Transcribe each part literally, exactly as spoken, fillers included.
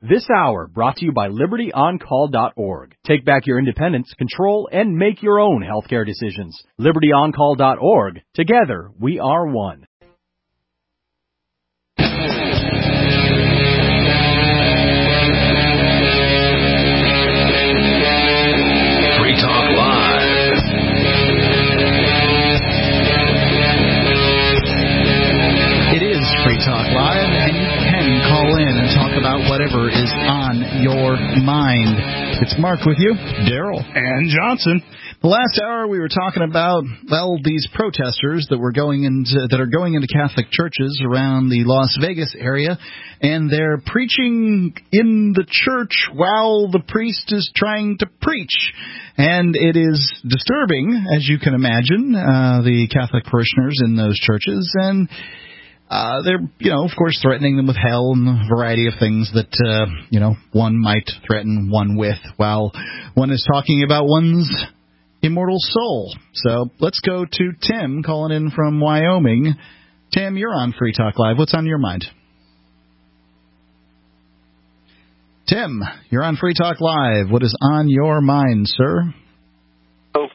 This hour brought to you by Liberty On Call dot org. Take back your independence, control, and make your own healthcare decisions. Liberty On Call dot org. Together, we are one. Free Talk Live. It is Free Talk Live, and you can call in and talk about whatever is on your mind. It's Mark with you, Daryl, and Johnson. The last hour we were talking about, well, these protesters that were going into that are going into Catholic churches around the Las Vegas area, and they're preaching in the church while the priest is trying to preach. And it is disturbing, as you can imagine, uh, the Catholic parishioners in those churches, and Uh, they're, you know, of course, threatening them with hell and a variety of things that, uh, you know, one might threaten one with while one is talking about one's immortal soul. So let's go to Tim calling in from Wyoming. Tim, you're on Free Talk Live. What's on your mind? Tim, you're on Free Talk Live. What is on your mind, sir? Oh,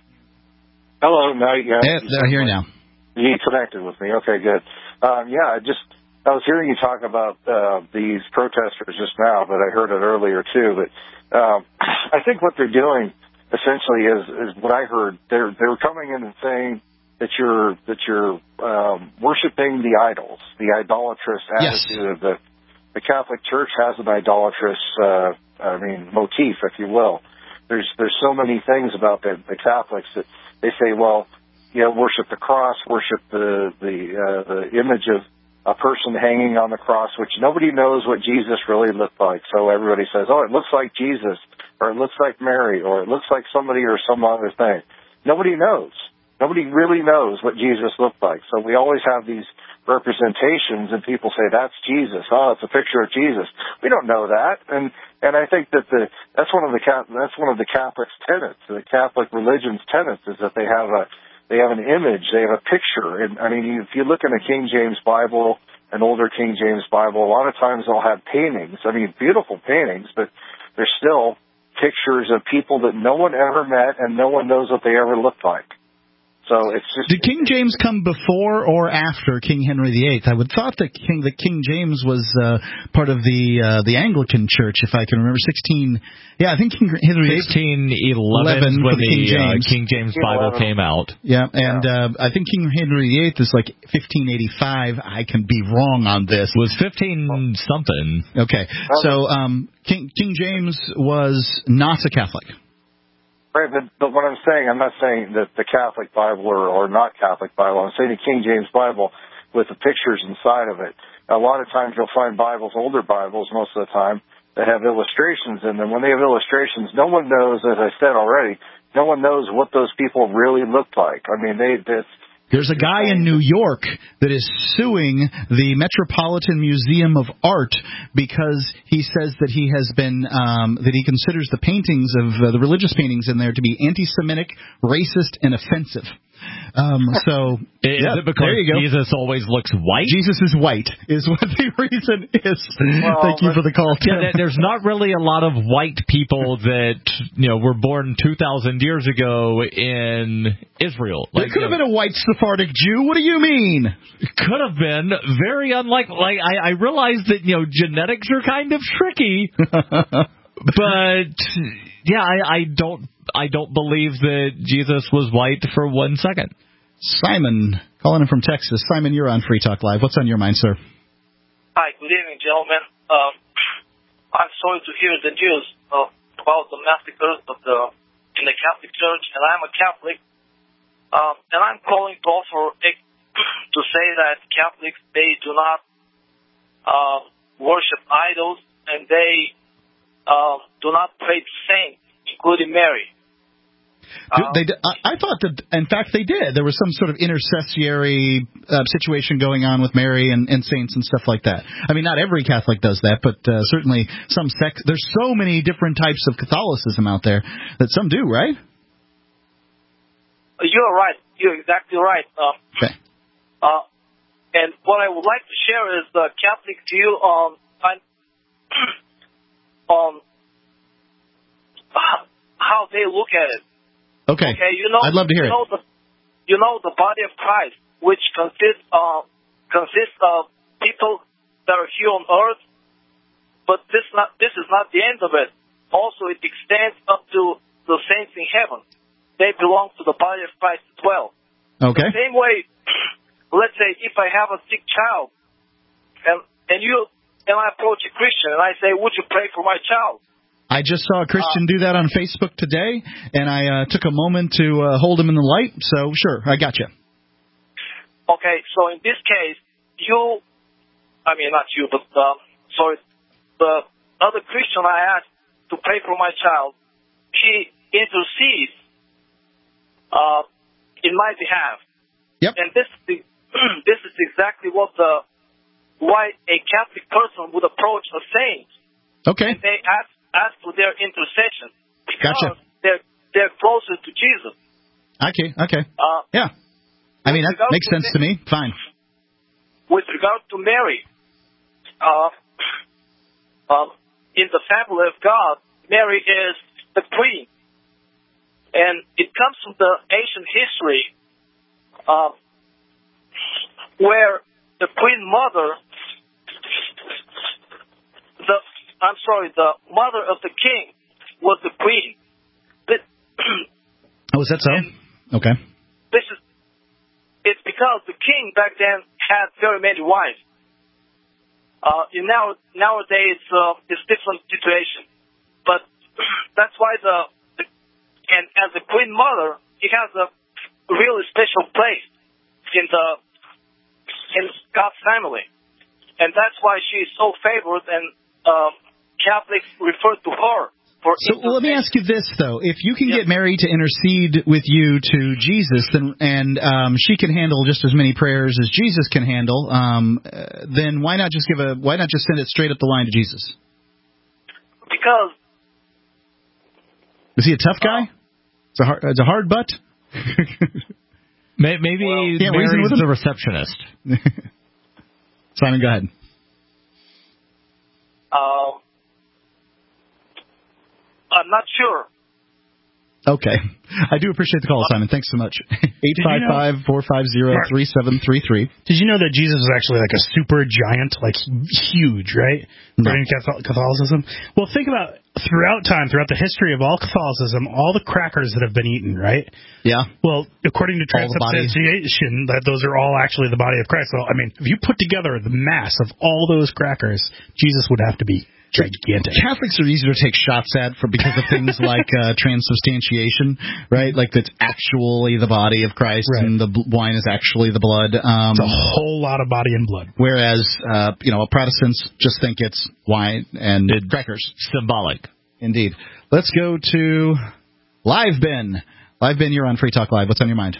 hello. Now you yeah, they're here now. You connected with me. Okay, good. Um, yeah, I just I was hearing you talk about uh, these protesters just now, but I heard it earlier too. But um, I think what they're doing essentially is, is what I heard. They're they're coming in and saying that you're that you're um, worshiping the idols, the idolatrous attitude yes. of the the Catholic Church has an idolatrous, uh, I mean, motif, if you will. There's there's so many things about the, the Catholics that they say, well, you know, worship the cross, worship the the, uh, the image of a person hanging on the cross, which nobody knows what Jesus really looked like. So everybody says, oh, it looks like Jesus, or it looks like Mary, or it looks like somebody or some other thing. Nobody knows. Nobody really knows what Jesus looked like. So we always have these representations, and people say, that's Jesus. Oh, it's a picture of Jesus. We don't know that. And and I think that the that's one of the that's one of the Catholic's tenets, the Catholic religion's tenets, is that they have a They have an image, they have a picture. And I mean, if you look in a King James Bible, an older King James Bible, a lot of times they'll have paintings. I mean, beautiful paintings, but they're still pictures of people that no one ever met and no one knows what they ever looked like. So it's just. Did King James come before or after King Henry the Eighth? I would thought that King that King James was uh, part of the uh, the Anglican Church, if I can remember. Sixteen, yeah, I think King Henry sixteen eleven when the King James, uh, King James Bible came out. Yeah, and yeah. Uh, I think King Henry the Eighth is like fifteen eighty-five. I can be wrong on this. It was fifteen something. Okay, so um, King King James was not a Catholic. Right, but, but what I'm saying, I'm not saying that the Catholic Bible or, or not Catholic Bible. I'm saying the King James Bible with the pictures inside of it. A lot of times you'll find Bibles, older Bibles most of the time, that have illustrations in them. When they have illustrations, no one knows, as I said already, no one knows what those people really looked like. I mean, they... they There's a guy in New York that is suing the Metropolitan Museum of Art because he says that he has been um, that he considers the paintings of uh, the religious paintings in there to be anti-Semitic, racist, and offensive. Um, so is yeah, it because there you go. Jesus always looks white? Jesus is white is what the reason is. Well, Thank you for the call, Tim. Yeah, there's not really a lot of white people that you know were born two thousand years ago in Israel. There Like, could have you know, been a white Sephardic Jew. What do you mean? Could have been very unlikely. Like I, I realize that you know genetics are kind of tricky, but yeah, I, I don't. I don't believe that Jesus was white for one second. Simon, calling in from Texas. Simon, you're on Free Talk Live. What's on your mind, sir? Hi, good evening, gentlemen. Um, I'm sorry to hear the news uh, about the massacres of the in the Catholic Church, and I'm a Catholic. Um, and I'm calling to offer to say that Catholics, they do not uh, worship idols, and they uh, do not pray to saints, including Mary. Um, they, I, I thought that, in fact, they did. There was some sort of intercessory uh, situation going on with Mary and, and saints and stuff like that. I mean, not every Catholic does that, but uh, certainly some sects. There's so many different types of Catholicism out there that some do, right? You're right. You're exactly right. Uh, okay. Uh, and what I would like to share is the Catholic view on they look at it. Okay. Okay, you know, I'd love to hear you know it. The, you know the body of Christ, which consists of consists of people that are here on earth, but this not this is not the end of it. Also, it extends up to the saints in heaven. They belong to the body of Christ as well. Okay. The same way, let's say if I have a sick child, and and you and I approach a Christian and I say, "Would you pray for my child?" I just saw a Christian do that on Facebook today, and I uh, took a moment to uh, hold him in the light. So, sure, I got you. Okay, so in this case, you, I mean, not you, but, uh, sorry, the other Christian I asked to pray for my child, he intercedes uh, in my behalf. Yep. And this is, the, this is exactly what the, why a Catholic person would approach a saint. Okay. And they ask, ask for their intercession. Because Gotcha. they're, they're closer to Jesus. Okay, okay. Uh, Yeah. I mean, that regard makes to sense to me. Fine. With regard to Mary, uh, um, in the family of God, Mary is the queen. And it comes from the ancient history uh, where the queen mother, the I'm sorry, the mother of the king was the queen. This, Oh, is that so? Okay. this is It's because the king back then had very many wives. Uh, in now nowadays uh, it's different situation, but that's why the, the and as a queen mother, she has a really special place in the in God's family, and that's why she is so favored, and uh, Catholics refer to her. For So well, let me ask you this, though. If you can Yeah. get Mary to intercede with you to Jesus, then, and um, she can handle just as many prayers as Jesus can handle, um, uh, then why not just give a why not just send it straight up the line to Jesus? Because Is he a tough guy? It's a hard, it's a hard butt. May- Maybe Well, can't reason Mary's with him? the receptionist. Simon, go ahead. uh, I'm not sure. Okay. I do appreciate the call, Simon. Thanks so much. eight five five, four five zero, three seven three three. Did you know that Jesus was actually like a super giant, like huge, right? No. According to Catholicism. Well, think about throughout time, throughout the history of all Catholicism, all the crackers that have been eaten, right? Yeah. Well, according to All the body. transubstantiation, that those are all actually the body of Christ. So, I mean, if you put together the mass of all those crackers, Jesus would have to be gigantic. Catholics are easier to take shots at for because of things like uh, transubstantiation, right? Like that's actually the body of Christ, Right. and the bl- wine is actually the blood. Um, It's a whole lot of body and blood. whereas, uh, you know, Protestants just think it's wine and It- crackers. Symbolic. Indeed. Let's go to Live Ben. Live Ben, you're on Free Talk Live. What's on your mind?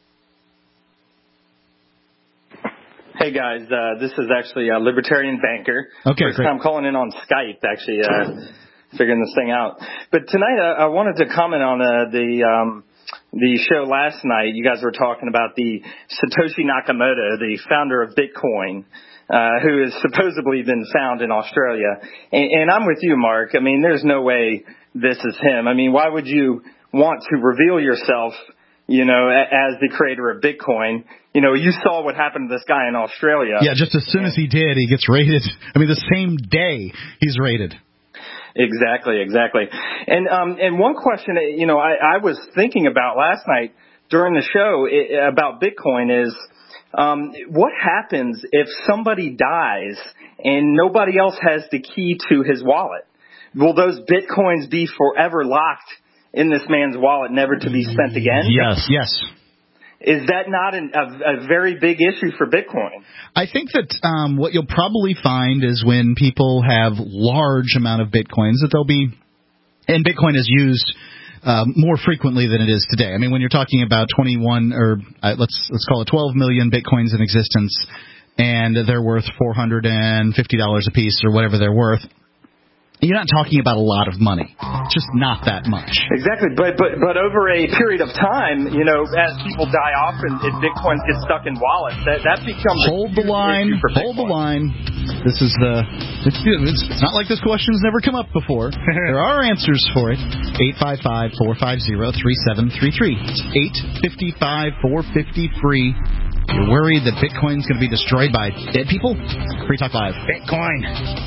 Hey guys, uh, this is actually a Libertarian Banker. Okay, First great. time calling in on Skype, actually, uh, figuring this thing out. But tonight uh, I wanted to comment on uh, the um, the show last night. You guys were talking about the Satoshi Nakamoto, the founder of Bitcoin, uh, who has supposedly been found in Australia. And, and I'm with you, Mark. I mean, there's no way this is him. I mean, why would you want to reveal yourself, you know, as the creator of Bitcoin? You know, you saw what happened to this guy in Australia. Yeah, just as soon as he did, he gets raided. I mean, the same day he's raided. Exactly, exactly. And um, and one question, you know, I, I was thinking about last night during the show it, about Bitcoin is um, what happens if somebody dies and nobody else has the key to his wallet? Will those Bitcoins be forever locked in this man's wallet, never to be spent again? Yes. Yes. Is that not an, a, a very big issue for Bitcoin? I think that um, what you'll probably find is when people have large amount of Bitcoins that they'll be, and Bitcoin is used uh, more frequently than it is today. I mean, when you're talking about twenty-one or uh, let's let's call it twelve million Bitcoins in existence, and they're worth four hundred fifty dollars a piece or whatever they're worth. You're not talking about a lot of money. Just not that much. Exactly, but but but over a period of time, you know, as people die off and, and Bitcoin gets stuck in wallets, that that becomes hold the line. Hold the line. This is the. It's, it's not like this question's never come up before. There are answers for it. Eight five five four five zero three seven three three. It's eight fifty five four fifty free. You're worried that Bitcoin's going to be destroyed by dead people? Free Talk Live. Bitcoin.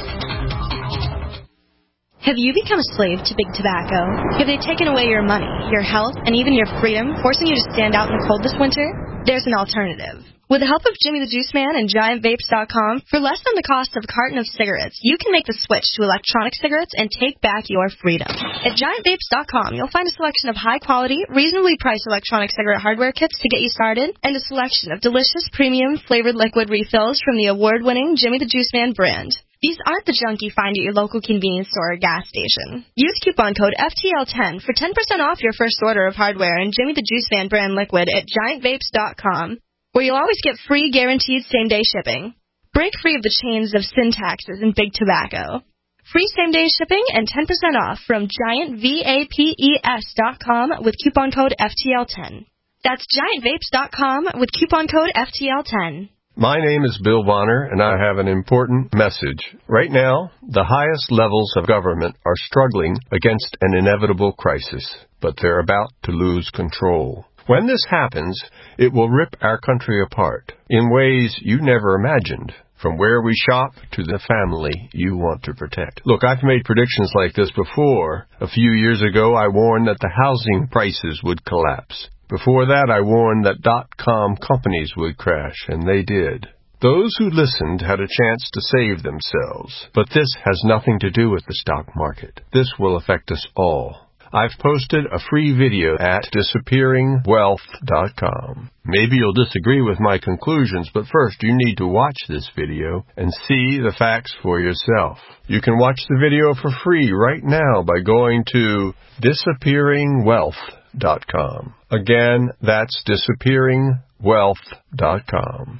Have you become a slave to big tobacco? Have they taken away your money, your health, and even your freedom, forcing you to stand out in the cold this winter? There's an alternative. With the help of Jimmy the Juice Man and Giant Vapes dot com, for less than the cost of a carton of cigarettes, you can make the switch to electronic cigarettes and take back your freedom. At Giant Vapes dot com, you'll find a selection of high-quality, reasonably priced electronic cigarette hardware kits to get you started, and a selection of delicious, premium, flavored liquid refills from the award-winning Jimmy the Juice Man brand. These aren't the junk you find at your local convenience store or gas station. Use coupon code F T L ten for ten percent off your first order of hardware and Jimmy the Juice Man brand liquid at Giant Vapes dot com, where you'll always get free guaranteed same-day shipping. Break free of the chains of sin taxes and big tobacco. Free same-day shipping and ten percent off from Giant Vapes dot com with coupon code F T L ten. That's Giant Vapes dot com with coupon code F T L ten. My name is Bill Bonner, and I have an important message. Right now, the highest levels of government are struggling against an inevitable crisis, but they're about to lose control. When this happens, it will rip our country apart in ways you never imagined, from where we shop to the family you want to protect. Look, I've made predictions like this before. A few years ago, I warned that the housing prices would collapse. Before that, I warned that dot-com companies would crash, and they did. Those who listened had a chance to save themselves, but this has nothing to do with the stock market. This will affect us all. I've posted a free video at disappearing wealth dot com. Maybe you'll disagree with my conclusions, but first you need to watch this video and see the facts for yourself. You can watch the video for free right now by going to disappearing wealth dot com. Again, that's disappearing wealth dot com.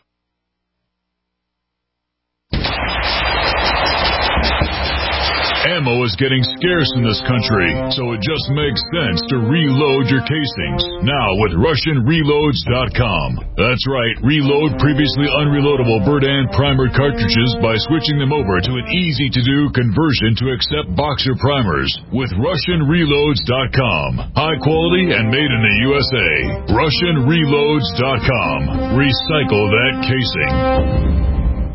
Ammo is getting scarce in this country, so it just makes sense to reload your casings. Now with Russian Reloads dot com. That's right, reload previously unreloadable Berdan primer cartridges by switching them over to an easy-to-do conversion to accept boxer primers with Russian Reloads dot com. High quality and made in the U S A. Russian Reloads dot com. Recycle that casing.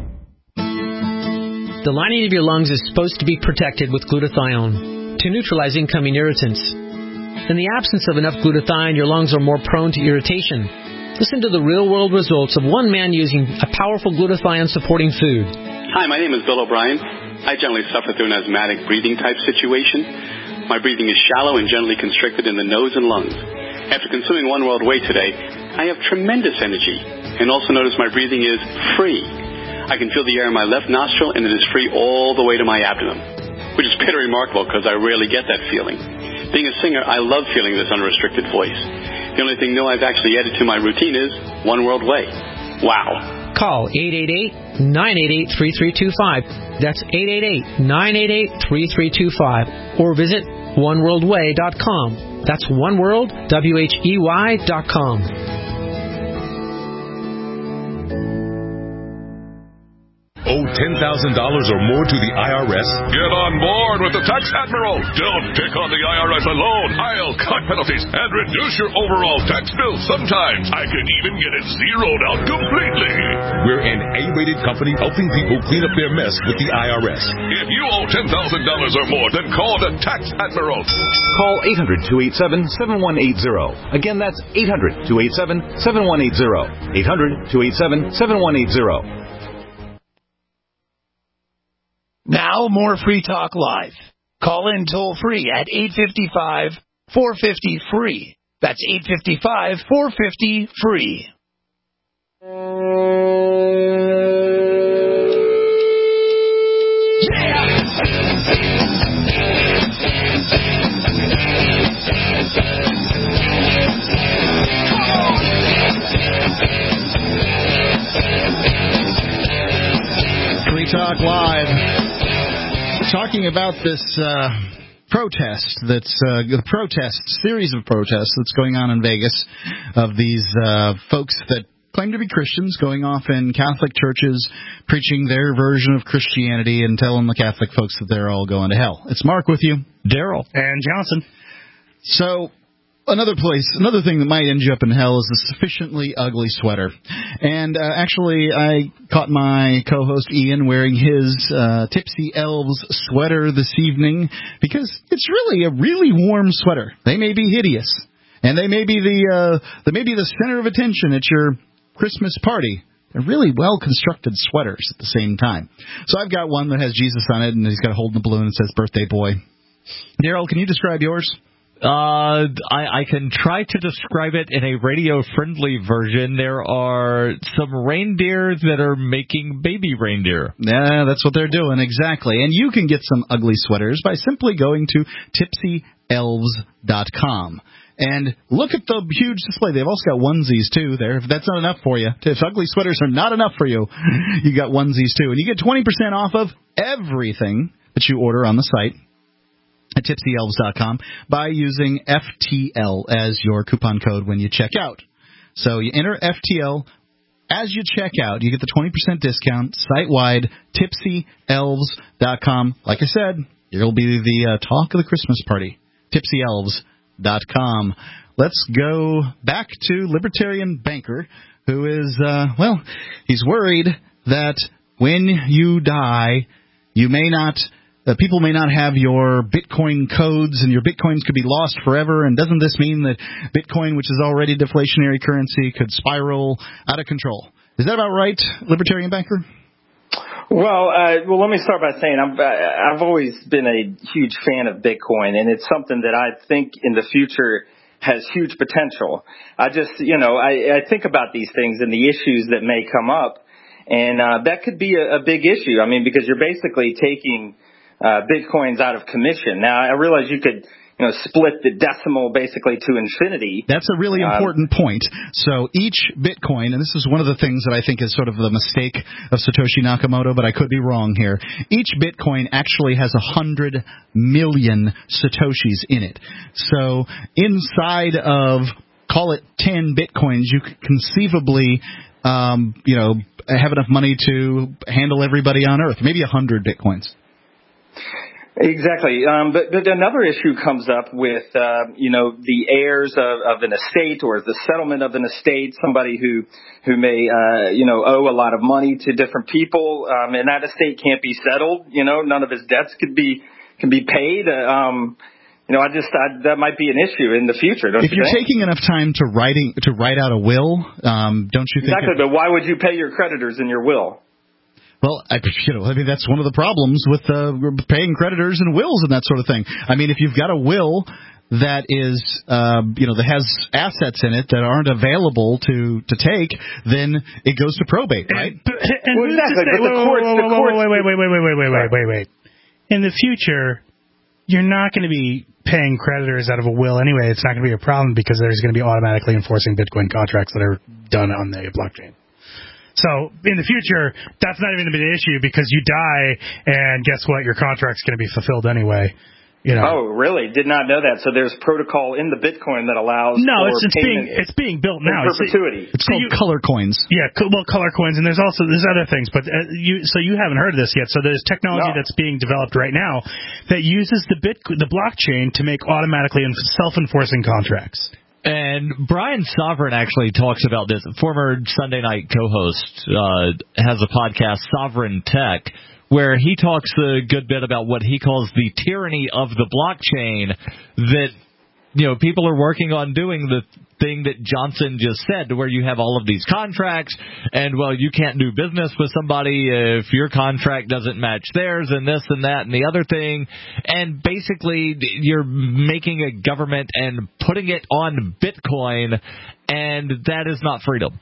The lining of your lungs is supposed to be protected with glutathione to neutralize incoming irritants. In the absence of enough glutathione, your lungs are more prone to irritation. Listen to the real-world results of one man using a powerful glutathione-supporting food. Hi, my name is Bill O'Brien. I generally suffer through an asthmatic breathing type situation. My breathing is shallow and generally constricted in the nose and lungs. After consuming One World Way today, I have tremendous energy and also notice my breathing is free. I can feel the air in my left nostril, and it is free all the way to my abdomen, which is pretty remarkable because I rarely get that feeling. Being a singer, I love feeling this unrestricted voice. The only thing new I've actually added to my routine is One World Way. Wow. Call eight eight eight, nine eight eight, three three two five. That's eight eight eight, nine eight eight, three three two five. Or visit one world way dot com. That's oneworld, W H E Y dot com. Owe ten thousand dollars or more to the I R S? Get on board with the Tax Admiral. Don't pick on the I R S alone. I'll cut penalties and reduce your overall tax bill. Sometimes I can even get it zeroed out completely. We're an A-rated company helping people clean up their mess with the I R S. If you owe ten thousand dollars or more, then call the Tax Admiral. Call eight hundred, two eight seven, seven one eight zero. Again, that's eight hundred, two eight seven, seven one eight zero. eight hundred, two eight seven, seven one eight zero. Now, more Free Talk Live. Call in toll-free at eight five five, four five zero, free. That's eight five five, four five zero, free. Free Talk Live. talking about this uh, protest that's uh, the protest series of protests that's going on in Vegas of these uh, folks that claim to be Christians going off in Catholic churches, preaching their version of Christianity and telling the Catholic folks that they're all going to hell. It's Mark with you, Daryl, and Johnson. So. Another place, another thing that might end you up in hell is a sufficiently ugly sweater. And uh, actually, I caught my co-host Ian wearing his uh, Tipsy Elves sweater this evening because it's really a really warm sweater. They may be hideous, and they may be the uh, they may be the center of attention at your Christmas party. They're really well-constructed sweaters at the same time. So I've got one that has Jesus on it, and he's got a holding a balloon and says "Birthday Boy." Daryl, can you describe yours? Uh, I, I can try to describe it in a radio-friendly version. There are some reindeer that are making baby reindeer. Yeah, that's what they're doing, exactly. And you can get some ugly sweaters by simply going to tipsy elves dot com. And look at the huge display. They've also got onesies, too, there. If that's not enough for you, if ugly sweaters are not enough for you, you got onesies, too. And you get twenty percent off of everything that you order on the site at tipsy elves dot com by using F T L as your coupon code when you check out. So you enter F T L as you check out. You get the twenty percent discount site-wide, tipsy elves dot com. Like I said, it'll be the uh, talk of the Christmas party, tipsy elves dot com. Let's go back to Libertarian Banker, who is, uh, well, he's worried that when you die, you may not... Uh, people may not have your Bitcoin codes, and your Bitcoins could be lost forever. And doesn't this mean that Bitcoin, which is already deflationary currency, could spiral out of control? Is that about right, Libertarian Banker? Well, uh, well, let me start by saying I'm, I've always been a huge fan of Bitcoin, and it's something that I think in the future has huge potential. I just, you know, I, I think about these things and the issues that may come up, and uh, that could be a, a big issue. I mean, because you're basically taking Uh, Bitcoin's out of commission. Now, I realize you could, you know, split the decimal basically to infinity. That's a really important um, point. So each Bitcoin, and this is one of the things that I think is sort of the mistake of Satoshi Nakamoto, but I could be wrong here. Each Bitcoin actually has a hundred million Satoshis in it. So inside of, call it ten Bitcoins, you could conceivably, um, you know, have enough money to handle everybody on Earth. Maybe a hundred Bitcoins. Exactly. Um, but, but another issue comes up with, uh, you know, the heirs of, of an estate or the settlement of an estate, somebody who, who may, uh, you know, owe a lot of money to different people, um, and that estate can't be settled. You know, none of his debts could be, can be paid. Uh, um, you know, I just, I, that might be an issue in the future, don't if you think? If you're taking enough time to writing, to write out a will, um, don't you think? Exactly, it, but why would you pay your creditors in your will? Well, I, you know, I mean, that's one of the problems with uh, paying creditors and wills and that sort of thing. I mean, if you've got a will that is, uh, you know, that has assets in it that aren't available to, to take, then it goes to probate, right? And, and well, exactly. Say, but the courts, the courts, wait, wait, wait, wait, wait, wait, wait, wait, wait, wait. In the future, you're not going to be paying creditors out of a will anyway. It's not going to be a problem because there's going to be automatically enforcing Bitcoin contracts that are done on the blockchain. So in the future, that's not even going to be an issue because you die, and guess what? Your contract's going to be fulfilled anyway. You know. Oh, really? Did not know that. So there's protocol in the Bitcoin that allows no, for it's, it's being it's being built now. Perpetuity. It's, it's called you, color coins. Yeah, well, color coins, and there's also there's other things. But uh, you so you haven't heard of this yet. So there's technology no. that's being developed right now that uses the bit the blockchain to make automatically self-enforcing contracts. And Brian Sovereign actually talks about this. Former Sunday night co-host uh, has a podcast, Sovereign Tech, where he talks a good bit about what he calls the tyranny of the blockchain, that, you know, people are working on doing the thing that Johnson just said, to where you have all of these contracts, and, well, you can't do business with somebody if your contract doesn't match theirs, and this and that and the other thing. And basically, you're making a government and putting it on Bitcoin, and that is not freedom.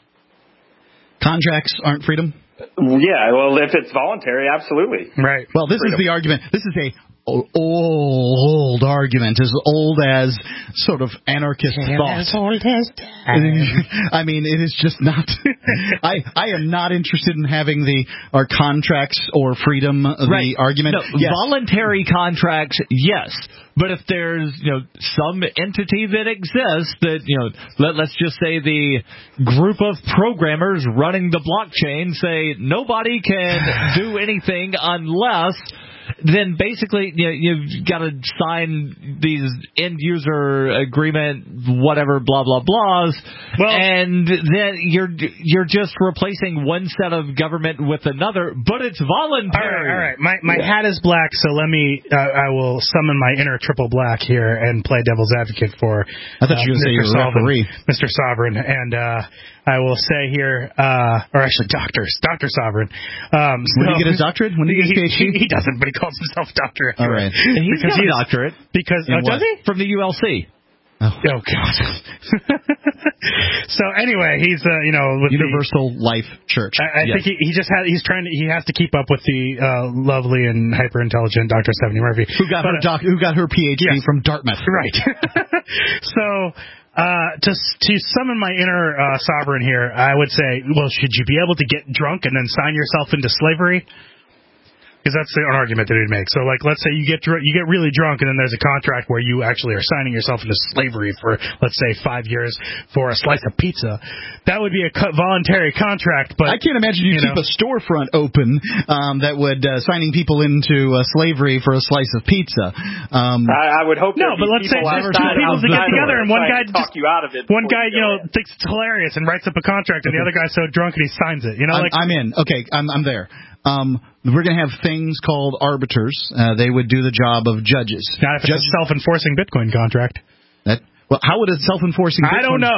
Contracts aren't freedom? Yeah, well, if it's voluntary, absolutely. Right. Well, this freedom. is the argument. This is a old, old argument, as old as sort of anarchist thought. As old as time. I mean, it is just not. I I am not interested in having the our contracts or freedom the right. argument. No, yes. Voluntary contracts, yes. But if there's, you know, some entity that exists that, you know, let, let's just say the group of programmers running the blockchain say nobody can do anything unless, then basically, you know, you've got to sign these end-user agreement, whatever, blah, blah, blahs, well, and then you're you're just replacing one set of government with another, but it's voluntary. All right, all right. My, my yeah. hat is black, so let me, uh, I will summon my inner triple black here and play devil's advocate for I thought uh, you were going to say Mister you're a referee. Mister Sovereign, and uh, I will say here, uh, or actually Doctor, Doctor Sovereign. Um, so, when did he get his doctorate? When did he get his PhD? He, he doesn't, but he calls himself doctor. All right. And he's because got he's, a doctorate. Because, oh, does he? From the U L C. Oh, oh God. So anyway, he's uh, you know with Universal the, Life Church. I, I yes. think he, he just had he's trying to he has to keep up with the uh, lovely and hyper intelligent Doctor Stephanie Murphy, who got but, her doc, who got her PhD yes. from Dartmouth. Right. So. Uh, to to summon my inner uh, sovereign here, I would say, well, should you be able to get drunk and then sign yourself into slavery? Because that's an argument that he'd make. So, like, let's say you get dr- you get really drunk, and then there's a contract where you actually are signing yourself into slavery for, let's say, five years for a slice of pizza. That would be a co- voluntary contract. But I can't imagine you, you keep know. a storefront open um, that would uh, signing people into uh, slavery for a slice of pizza. Um, I, I would hope. No, but let's say there's two people that get together, and one guy talk just, you out of it. One guy, you, you know, in. thinks it's hilarious and writes up a contract, and the other guy's so drunk and he signs it. You know, I'm, like I'm in. Okay, I'm, I'm there. Um, we're going to have things called arbiters. Uh, they would do the job of judges. Not if it's Judge- a self-enforcing Bitcoin contract. That well, how would a self-enforcing Bitcoin? I don't know.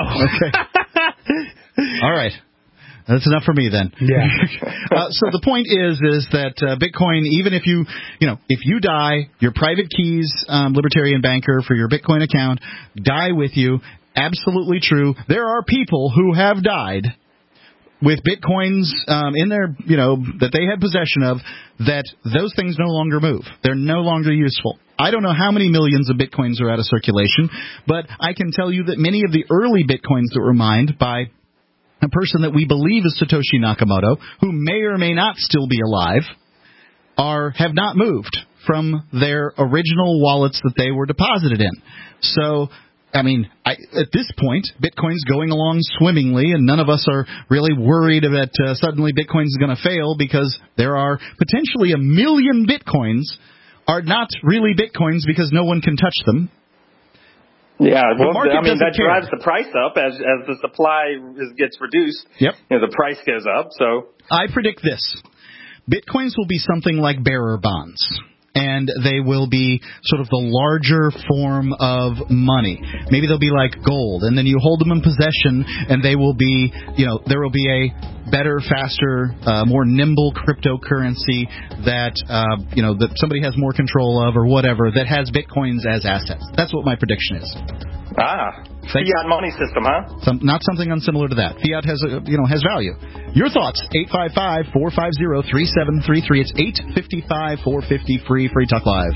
Okay. All right. That's enough for me then. Yeah. uh, so the point is, is that uh, Bitcoin, even if you, you know, if you die, your private keys, um, libertarian banker for your Bitcoin account, die with you. Absolutely true. There are people who have died with Bitcoins um, in their, you know, that they had possession of, that those things no longer move. They're no longer useful. I don't know how many millions of Bitcoins are out of circulation, but I can tell you that many of the early Bitcoins that were mined by a person that we believe is Satoshi Nakamoto, who may or may not still be alive, are have not moved from their original wallets that they were deposited in. So, I mean, I, at this point, Bitcoin's going along swimmingly, and none of us are really worried that uh, suddenly Bitcoin's going to fail, because there are potentially a million Bitcoins are not really Bitcoins because no one can touch them. Yeah, well, I mean, that care. drives the price up as as the supply is, gets reduced. Yep. You know, the price goes up. So I predict this. Bitcoins will be something like bearer bonds. And they will be sort of the larger form of money. Maybe they'll be like gold, and then you hold them in possession, and they will be, you know, there will be a better, faster, uh, more nimble cryptocurrency that, uh, you know, that somebody has more control of, or whatever, that has Bitcoins as assets. That's what my prediction is. Ah, fiat money system, huh? Some, not something unsimilar to that. Fiat has, a, you know, has value. Your thoughts? eight five five, four five zero, three seven three three. It's eight five five, four five zero, free, Free Talk Live.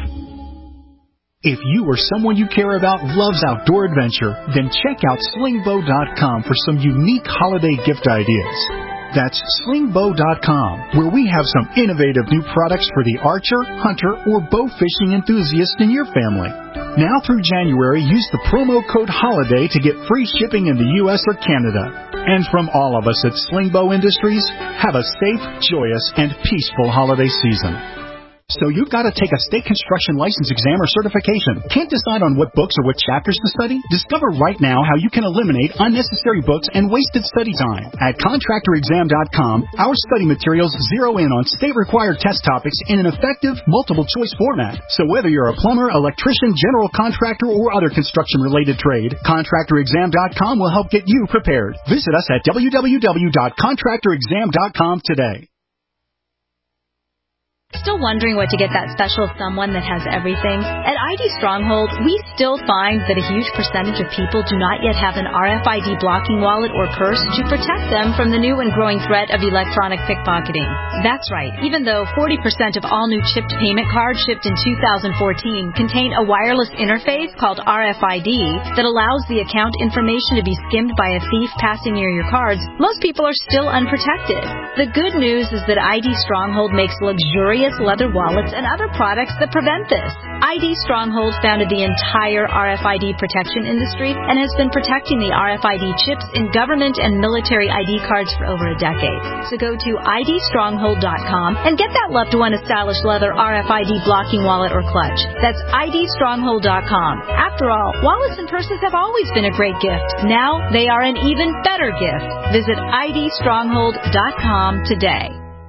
If you or someone you care about loves outdoor adventure, then check out slingbow dot com for some unique holiday gift ideas. That's slingbow dot com, where we have some innovative new products for the archer, hunter, or bow fishing enthusiast in your family. Now through January, use the promo code HOLIDAY to get free shipping in the U S or Canada. And from all of us at Slingbow Industries, have a safe, joyous, and peaceful holiday season. So you've got to take a state construction license exam or certification. Can't decide on what books or what chapters to study? Discover right now how you can eliminate unnecessary books and wasted study time. At contractor exam dot com, our study materials zero in on state-required test topics in an effective, multiple-choice format. So whether you're a plumber, electrician, general contractor, or other construction-related trade, contractor exam dot com will help get you prepared. Visit us at w w w dot contractor exam dot com today. Still wondering what to get that special someone that has everything? At I D Stronghold, we still find that a huge percentage of people do not yet have an R F I D blocking wallet or purse to protect them from the new and growing threat of electronic pickpocketing. That's right. Even though forty percent of all new chipped payment cards shipped in two thousand fourteen contain a wireless interface called R F I D that allows the account information to be skimmed by a thief passing near your cards, most people are still unprotected. The good news is that I D Stronghold makes luxurious leather wallets and other products that prevent this. I D Stronghold founded the entire R F I D protection industry and has been protecting the R F I D chips in government and military I D cards for over a decade. So go to I D stronghold dot com and get that loved one a stylish leather R F I D blocking wallet or clutch. That's I D stronghold dot com. After all, wallets and purses have always been a great gift. Now they are an even better gift. Visit I D stronghold dot com today.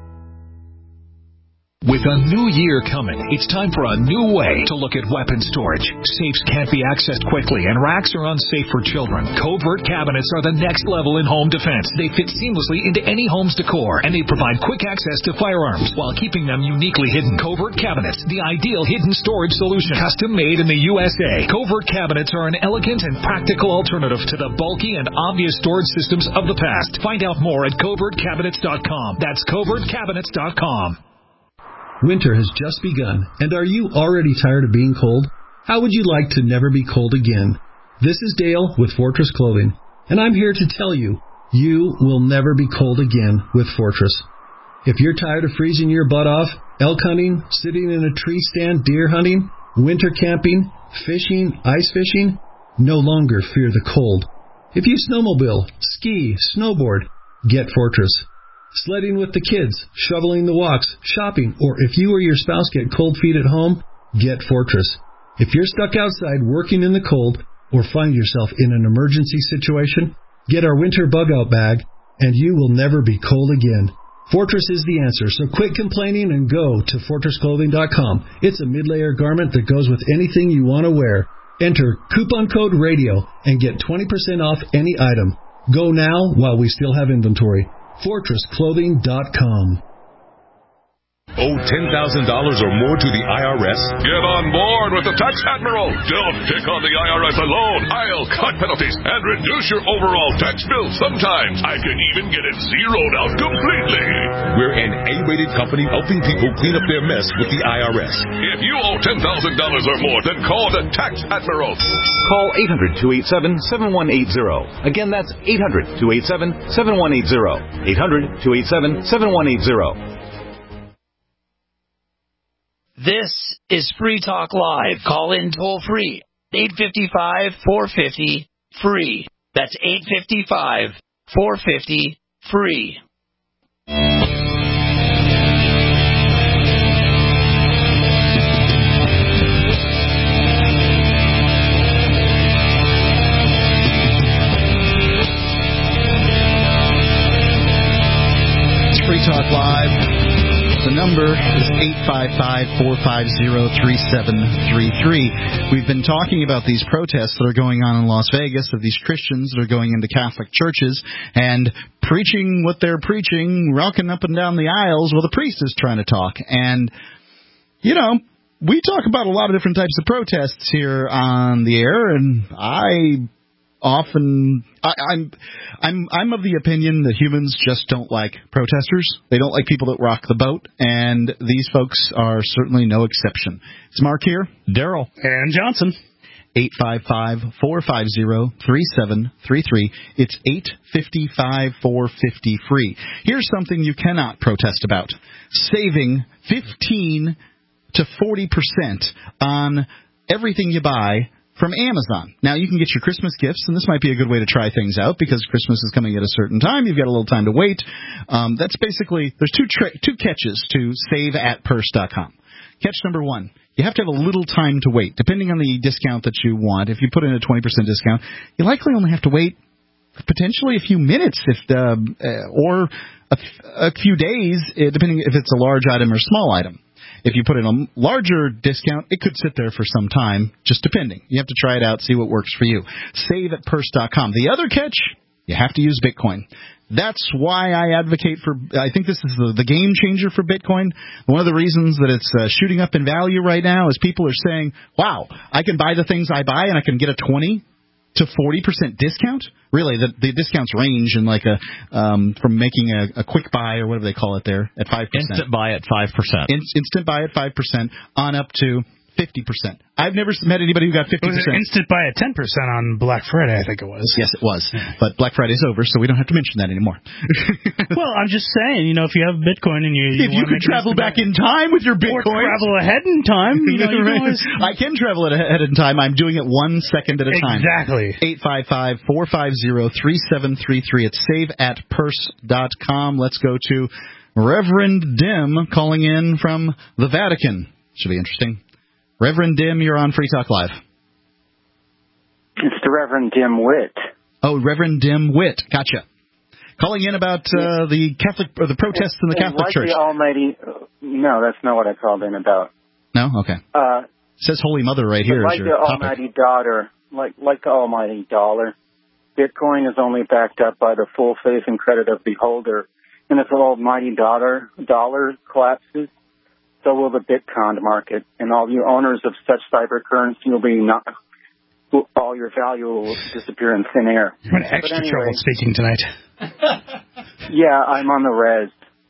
With a new year coming, it's time for a new way to look at weapon storage. Safes can't be accessed quickly, and racks are unsafe for children. Covert cabinets are the next level in home defense. They fit seamlessly into any home's decor, and they provide quick access to firearms while keeping them uniquely hidden. Covert cabinets, the ideal hidden storage solution. Custom made in the U S A. Covert cabinets are an elegant and practical alternative to the bulky and obvious storage systems of the past. Find out more at covert cabinets dot com. That's covert cabinets dot com. Winter has just begun, and are you already tired of being cold? How would you like to never be cold again? This is Dale with Fortress Clothing, and I'm here to tell you, you will never be cold again with Fortress. If you're tired of freezing your butt off, elk hunting, sitting in a tree stand deer hunting, winter camping, fishing, ice fishing, no longer fear the cold. If you snowmobile, ski, snowboard, get Fortress. Sledding with the kids, shoveling the walks, shopping, or if you or your spouse get cold feet at home, get Fortress. If you're stuck outside working in the cold or find yourself in an emergency situation, get our winter bug-out bag, and you will never be cold again. Fortress is the answer, so quit complaining and go to fortress clothing dot com. It's a mid-layer garment that goes with anything you want to wear. Enter coupon code RADIO and get twenty percent off any item. Go now while we still have inventory. fortress clothing dot com. Owe ten thousand dollars or more to the I R S? Get on board with the Tax Admiral. Don't pick on the I R S alone. I'll cut penalties and reduce your overall tax bill. Sometimes I can even get it zeroed out completely. We're an A-rated company helping people clean up their mess with the I R S. If you owe ten thousand dollars or more, then call the Tax Admiral. Call eight hundred, two eight seven, seven one eight zero. Again, that's eight hundred, two eight seven, seven one eight zero. eight hundred, two eight seven, seven one eight zero. This is Free Talk Live. Call in toll free. eight five five, four five zero, free. That's eight five five, four five zero, free. It's Free Talk Live. The number is eight five five, four five zero, three seven three three. We've been talking about these protests that are going on in Las Vegas of these Christians that are going into Catholic churches and preaching what they're preaching, rocking up and down the aisles while the priest is trying to talk. And, you know, we talk about a lot of different types of protests here on the air, and I often I, I'm I'm I'm of the opinion that humans just don't like protesters. They don't like people that rock the boat, and these folks are certainly no exception. It's Mark here, Daryl, and Johnson. eight five five, four five zero, three seven three three. It's eight five five, four five zero, free. Here's something you cannot protest about: saving fifteen to forty percent on everything you buy from Amazon. Now, you can get your Christmas gifts, and this might be a good way to try things out because Christmas is coming at a certain time. You've got a little time to wait. Um, that's basically, there's two tra- two catches to save at purse dot com. Catch number one, you have to have a little time to wait, depending on the discount that you want. If you put in a twenty percent discount, you likely only have to wait potentially a few minutes if the, uh, or a, a few days, depending if it's a large item or small item. If you put in a larger discount, it could sit there for some time, just depending. You have to try it out, see what works for you. Save at purse dot com. The other catch, you have to use Bitcoin. That's why I advocate for, I think this is the, the game changer for Bitcoin. One of the reasons that it's uh, shooting up in value right now is people are saying, wow, I can buy the things I buy and I can get a twenty to forty percent discount. Really, the, the discounts range in like a um, from making a, a quick buy or whatever they call it there at five percent. Instant buy at five percent. In, instant buy at five percent on up to fifty percent. I've never met anybody who got fifty percent. It was an instant buy at ten percent on Black Friday, I think it was. Yes, it was. But Black Friday's over, so we don't have to mention that anymore. Well, I'm just saying, you know, if you have Bitcoin and you... you if you could travel back in time with your Bitcoin... Or travel ahead in time. You know, you can always... I can travel ahead in time. I'm doing it one second at a time. Exactly. eight five five, four five zero, three seven three three. It's save at purse dot com. Let's go to Reverend Dim calling in from the Vatican. Should be interesting. Reverend Dim, you're on Free Talk Live. It's the Reverend Dim Witt. Oh, Reverend Dim Witt. Gotcha. Calling in about uh, the Catholic or the protests in the and Catholic like Church. The Almighty. No, that's not what I called in about. No, okay. Uh, it says Holy Mother right here. Like as the your Almighty Daughter, like like the Almighty Dollar, Bitcoin is only backed up by the full faith and credit of the holder. And if the Almighty Dollar dollar collapses, so will the Bitcoin market, and all you owners of such cyber currency will be not. All your value will disappear in thin air. You're in extra anyway, trouble speaking tonight. Yeah, I'm on the res.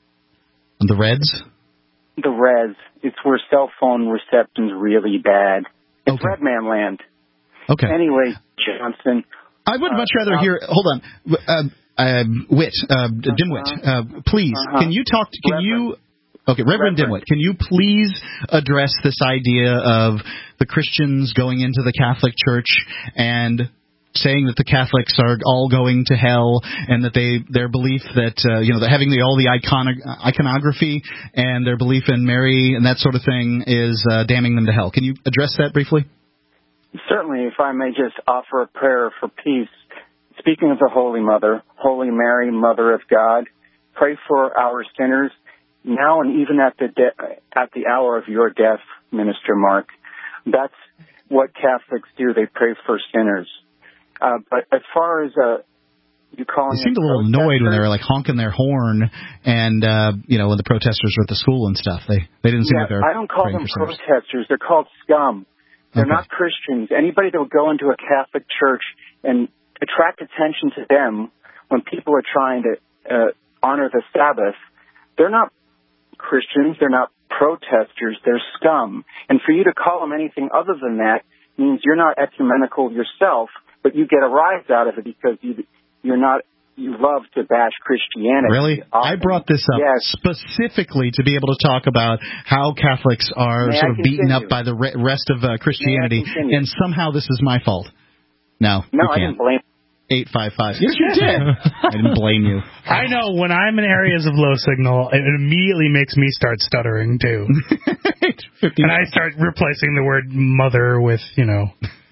On the Reds? The res. It's where cell phone reception's really bad. It's okay. Red Man Land. Okay. Anyway, Johnson. I would uh, much rather uh, hear. Hold on, uh, uh, Wit, uh, Dimwit. Uh, please, uh-huh. can you talk? To, can Reverend. you? Okay, Reverend, Reverend Dimwit, can you please address this idea of the Christians going into the Catholic Church and saying that the Catholics are all going to hell, and that they their belief that uh, you know, having the, all the icon, iconography and their belief in Mary and that sort of thing is uh, damning them to hell? Can you address that briefly? Certainly, if I may just offer a prayer for peace. Speaking of the Holy Mother, Holy Mary, Mother of God, pray for our sinners. Now and even at the de- at the hour of your death, Minister Mark, that's what Catholics do. They pray for sinners. Uh, but as far as uh, you calling, they seemed a little annoyed when they were like honking their horn, and uh, you know, when the protesters were at the school and stuff. They they didn't seem yeah, like they're. I don't call them protesters. protesters. They're called scum. They're okay. not Christians. Anybody that would go into a Catholic church and attract attention to them when people are trying to uh, honor the Sabbath, they're not Christians, they're not protesters, they're scum. And for you to call them anything other than that means you're not ecumenical yourself, but you get a rise out of it because you, you're not, you love to bash Christianity. Really? Often. I brought this up yes. specifically to be able to talk about how Catholics are May sort I of beaten continue? up by the re- rest of uh, Christianity, and somehow this is my fault. No, no, you I can't. didn't blame eight five five. Yes, you did. I didn't blame you. I know when I'm in areas of low signal, it immediately makes me start stuttering, too. And I start replacing the word mother with, you know.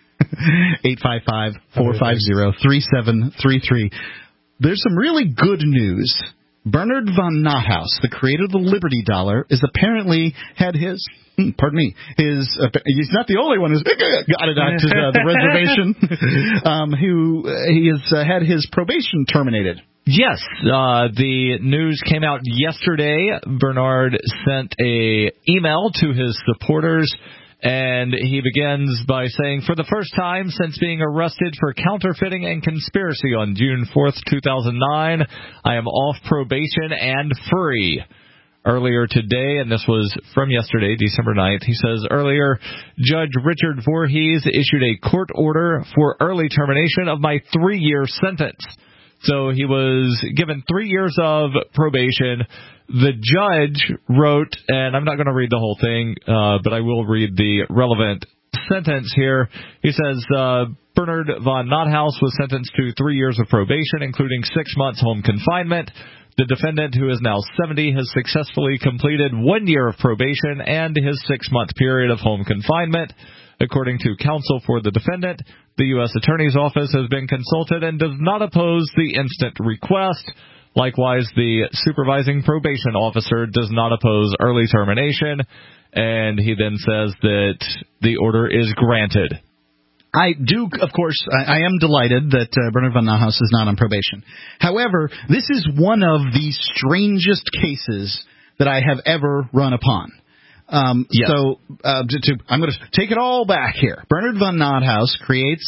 eight five five, four five zero, three seven three three. There's some really good news. Bernard von Nothaus, the creator of the Liberty Dollar, is apparently had his, pardon me, his, uh, he's not the only one who's got it out to uh, the reservation, um, who uh, he has uh, had his probation terminated. Yes, uh, the news came out yesterday. Bernard sent a email to his supporters, and he begins by saying, for the first time since being arrested for counterfeiting and conspiracy on June fourth, two thousand nine, I am off probation and free. Earlier today, and this was from yesterday, December ninth, he says, earlier, Judge Richard Voorhees issued a court order for early termination of my three-year sentence. So he was given three years of probation. The judge wrote, and I'm not going to read the whole thing, uh, but I will read the relevant sentence here. He says, uh, Bernard von Nothaus was sentenced to three years of probation, including six months home confinement. The defendant, who is now seventy, has successfully completed one year of probation and his six-month period of home confinement. According to counsel for the defendant, the U S Attorney's Office has been consulted and does not oppose the instant request. Likewise, the supervising probation officer does not oppose early termination, and he then says that the order is granted. I do, of course, I, I am delighted that uh, Bernard von Nauhaus is not on probation. However, this is one of the strangest cases that I have ever run upon. Um, yes. So uh, to, to, I'm going to take it all back here. Bernard von Nauhaus creates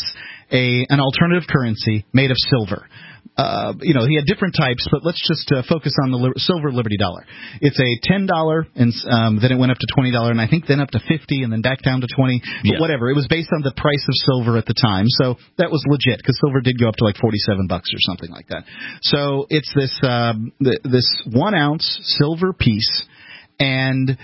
a an alternative currency made of silver. Uh, you know, he had different types, but let's just uh, focus on the li- silver Liberty dollar. It's a ten dollars, and um, then it went up to twenty dollars, and I think then up to fifty dollars, and then back down to twenty dollars. But yeah. Whatever. It was based on the price of silver at the time, so that was legit, because silver did go up to like forty-seven bucks or something like that. So it's this uh, th- this one-ounce silver piece, and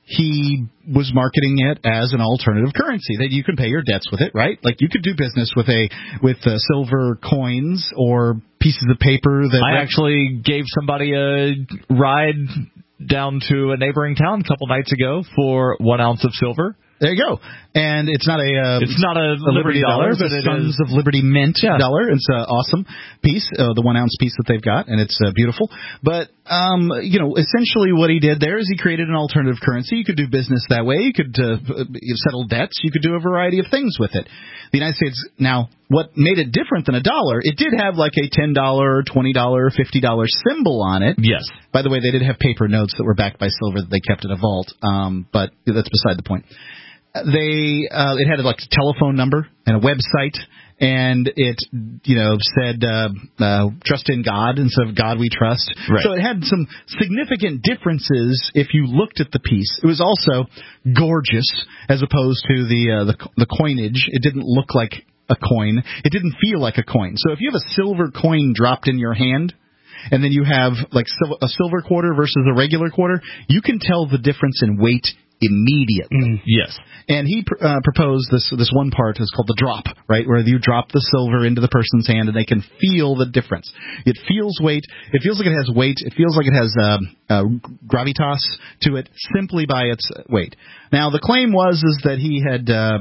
he was marketing it as an alternative currency that you can pay your debts with it, right? Like you could do business with a with uh, silver coins or pieces of paper that I actually gave somebody a ride down to a neighboring town a couple nights ago for one ounce of silver. There you go. And it's not a uh, it's not a, a Liberty, Liberty dollar, dollar, but it Sons is of Liberty Mint yeah. dollar. It's an awesome piece, uh, the one ounce piece that they've got, and it's uh, beautiful. But um, you know, essentially what he did there is he created an alternative currency. You could do business that way. You could uh, settle debts. You could do a variety of things with it. The United States now. What made it different than a dollar, it did have like a ten dollars, twenty dollars, fifty dollars symbol on it. Yes. By the way, they did have paper notes that were backed by silver that they kept in a vault, um, but that's beside the point. They uh, it had like a telephone number and a website, and it you know said uh, uh, trust in God instead of God we trust. Right. So it had some significant differences if you looked at the piece. It was also gorgeous as opposed to the uh, the, the coinage. It didn't look like a coin. It didn't feel like a coin. So if you have a silver coin dropped in your hand, and then you have like a silver quarter versus a regular quarter, you can tell the difference in weight immediately. Mm, yes. And he pr- uh, proposed this this one part is called the drop, right, where you drop the silver into the person's hand and they can feel the difference. It feels weight. It feels like it has weight. It feels like it has uh, uh, gravitas to it simply by its weight. Now, the claim was is that he had uh,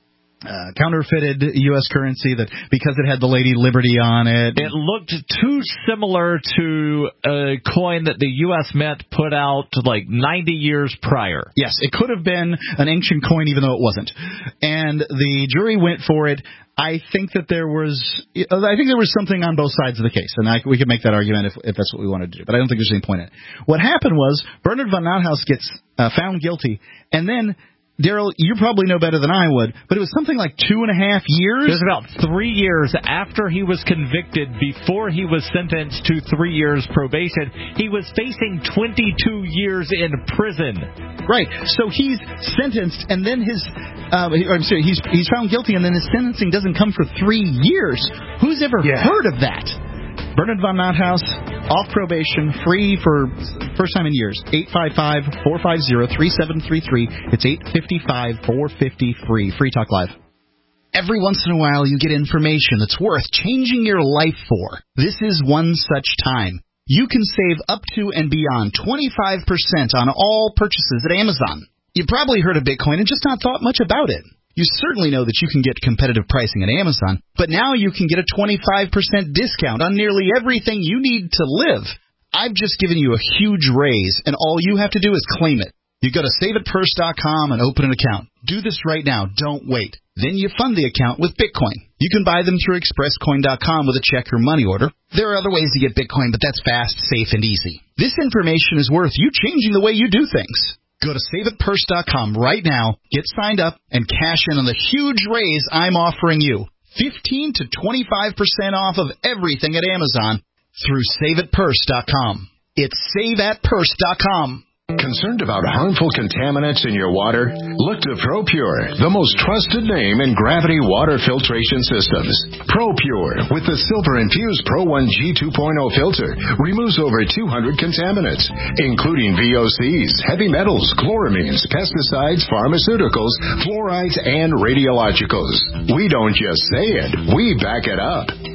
Uh, counterfeited U S currency that because it had the Lady Liberty on it. It looked too similar to a coin that the U S Mint put out like ninety years prior. Yes, it could have been an ancient coin even though it wasn't. And the jury went for it. I think that there was I think there was something on both sides of the case, and I, we could make that argument if, if that's what we wanted to do, but I don't think there's any point in it. What happened was Bernard von Nauhaus gets uh, found guilty, and then Daryl, you probably know better than I would, but it was something like two and a half years? It was about three years after he was convicted, before he was sentenced to three years probation. He was facing twenty-two years in prison. Right. So he's sentenced, and then his, uh, I'm sorry, he's he's found guilty, and then his sentencing doesn't come for three years. Who's ever yeah. heard of that? Bernard von Nauhaus, off probation, free for first time in years. eight five five, four five zero, three seven three three. It's eight five five, four five zero, free. Free Talk Live. Every once in a while you get information that's worth changing your life for. This is one such time. You can save up to and beyond twenty-five percent on all purchases at Amazon. You probably heard of Bitcoin and just not thought much about it. You certainly know that you can get competitive pricing at Amazon, but now you can get a twenty-five percent discount on nearly everything you need to live. I've just given you a huge raise, and all you have to do is claim it. You go to save it purse dot com and open an account. Do this right now. Don't wait. Then you fund the account with Bitcoin. You can buy them through express coin dot com with a check or money order. There are other ways to get Bitcoin, but that's fast, safe, and easy. This information is worth you changing the way you do things. Go to save it purse dot com right now, get signed up, and cash in on the huge raise I'm offering you. fifteen to twenty-five percent off of everything at Amazon through save it purse dot com. It's save at purse dot com. Concerned about harmful contaminants in your water? Look to ProPure, the most trusted name in gravity water filtration systems. ProPure, with the silver-infused Pro one G two point oh filter, removes over two hundred contaminants, including V O Cs, heavy metals, chloramines, pesticides, pharmaceuticals, fluorides, and radiologicals. We don't just say it, we back it up.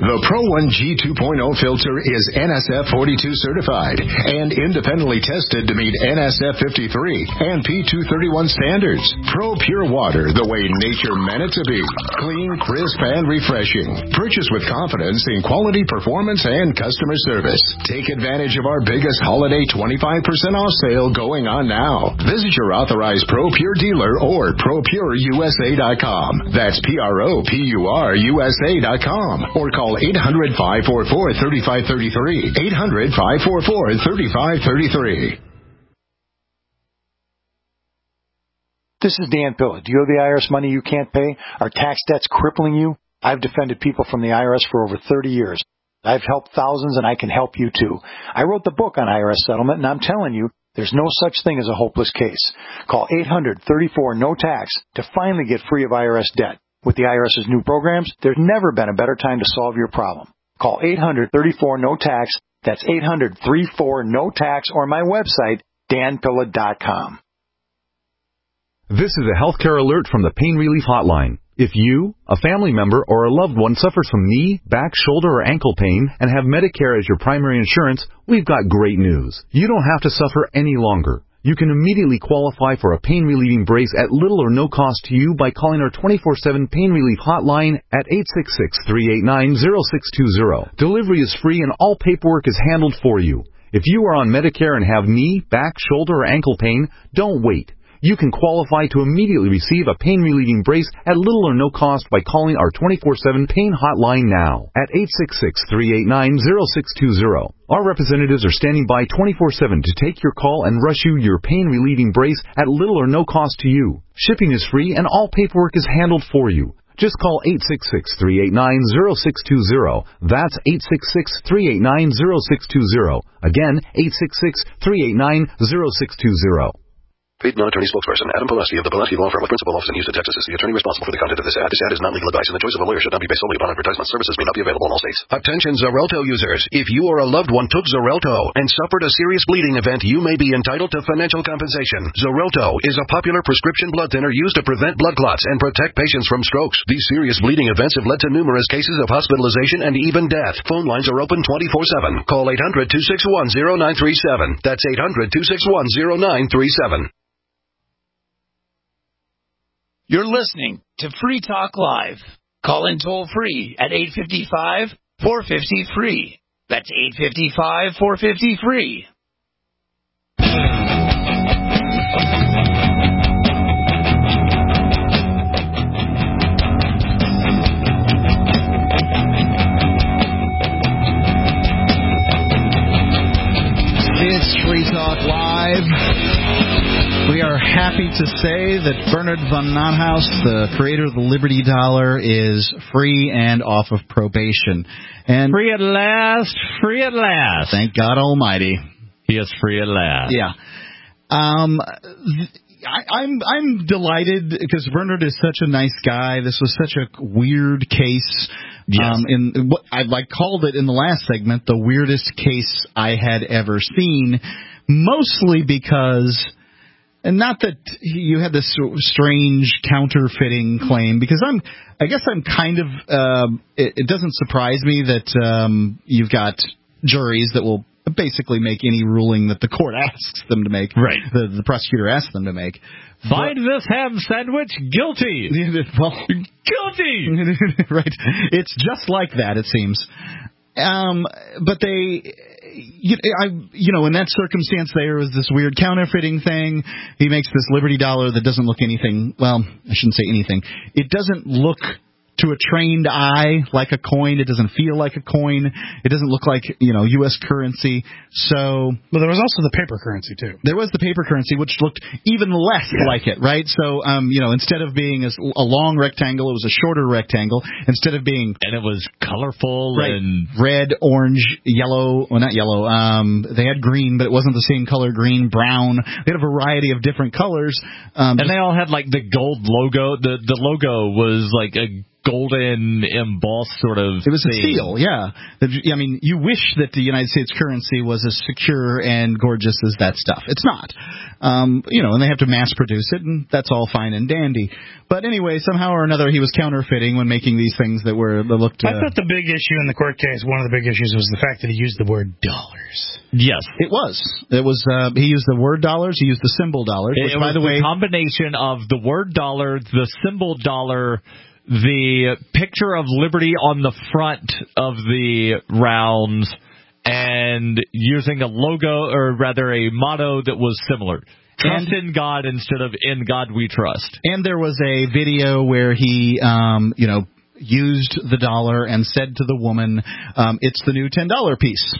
The Pro one G two point oh filter is N S F forty-two certified and independently tested to meet N S F fifty-three and P two thirty-one standards. Pro Pure Water, the way nature meant it to be. Clean, crisp, and refreshing. Purchase with confidence in quality, performance, and customer service. Take advantage of our biggest holiday twenty-five percent off sale going on now. Visit your authorized Pro Pure dealer or pro pure U S A dot com. That's P R O P U R U S A dot com. Or call eight hundred, five four four, three five three three. eight hundred, five four four, three five three three. This is Dan Pilla. Do you owe the I R S money you can't pay? Are tax debts crippling you? I've defended people from the I R S for over thirty years. I've helped thousands, and I can help you too. I wrote the book on I R S settlement, and I'm telling you, there's no such thing as a hopeless case. Call eight hundred, thirty-four, no tax to finally get free of I R S debt. With the IRS's new programs, there's never been a better time to solve your problem. Call eight hundred, thirty-four, no tax. That's eight hundred, thirty-four, no tax, or my website, dan pilla dot com. This is a healthcare alert from the Pain Relief Hotline. If you, a family member, or a loved one suffers from knee, back, shoulder, or ankle pain and have Medicare as your primary insurance, we've got great news. You don't have to suffer any longer. You can immediately qualify for a pain-relieving brace at little or no cost to you by calling our twenty-four seven Pain Relief Hotline at eight six six, three eight nine, zero six two zero. Delivery is free and all paperwork is handled for you. If you are on Medicare and have knee, back, shoulder, or ankle pain, don't wait. You can qualify to immediately receive a pain-relieving brace at little or no cost by calling our twenty-four seven Pain Hotline now at eight six six, three eight nine, zero six two zero. Our representatives are standing by twenty-four seven to take your call and rush you your pain-relieving brace at little or no cost to you. Shipping is free and all paperwork is handled for you. Just call eight six six, three eight nine, zero six two zero. That's eight six six, three eight nine, zero six two zero. Again, eight six six, three eight nine, zero six two zero. Paid non-attorney spokesperson Adam Pulaski of the Pulaski Law Firm with principal office in Houston, Texas is the attorney responsible for the content of this ad. This ad is not legal advice, and the choice of a lawyer should not be based solely upon advertisement. Services may not be available in all states. Attention Xarelto users. If you or a loved one took Xarelto and suffered a serious bleeding event, you may be entitled to financial compensation. Xarelto is a popular prescription blood thinner used to prevent blood clots and protect patients from strokes. These serious bleeding events have led to numerous cases of hospitalization and even death. Phone lines are open twenty-four seven. Call eight hundred, two six one, zero nine three seven. That's eight hundred, two six one, zero nine three seven. You're listening to Free Talk Live. Call in toll free at eight five five, four five zero, free. That's eight five five, four five zero, free. It's Free Talk Live. We are happy to say that Bernard von Nonhaus, the creator of the Liberty Dollar, is free and off of probation. And free at last, free at last. Thank God Almighty. He is free at last. Yeah. Um, I, I'm I'm delighted because Bernard is such a nice guy. This was such a weird case. Yes. Um, in what I like called it in the last segment, the weirdest case I had ever seen, mostly because. And not that you had this strange counterfeiting claim, because I'm, I guess I'm kind of, uh, it, it doesn't surprise me that um, you've got juries that will basically make any ruling that the court asks them to make. Right. The, the prosecutor asks them to make. Find but, this ham sandwich guilty. Well, guilty. Right. It's just like that, it seems. Um, but they... You, I, you know, in that circumstance, there was this weird counterfeiting thing. He makes this Liberty Dollar that doesn't look anything. Well, I shouldn't say anything. It doesn't look to a trained eye like a coin. It doesn't feel like a coin. It doesn't look like, you know, U S currency. So, well, there was also the paper currency too. There was the paper currency, which looked even less yeah. like it, right? So, um, you know, instead of being a, a long rectangle, it was a shorter rectangle. Instead of being and it was colorful right, and red, orange, yellow. Well, not yellow. Um, they had green, but it wasn't the same color. Green, brown. They had a variety of different colors, um, and they all had like the gold logo. The the logo was like a golden embossed sort of It was thing. a seal, yeah. I mean, you wish that the United States currency was as secure and gorgeous as that stuff. It's not. Um, you know, and they have to mass produce it, and that's all fine and dandy. But anyway, somehow or another, he was counterfeiting when making these things that were that looked. Uh, I thought the big issue in the court case, one of the big issues, was the fact that he used the word dollars. Yes, it was. It was. Uh, he used the word dollars. He used the symbol dollars. Which, it by was the way, the combination of the word dollar, the symbol dollar, the picture of liberty on the front of the rounds, and using a logo, or rather a motto that was similar. Trust and, in God instead of in God we trust. And there was a video where he, um, you know, used the dollar and said to the woman, um, it's the new ten dollar piece.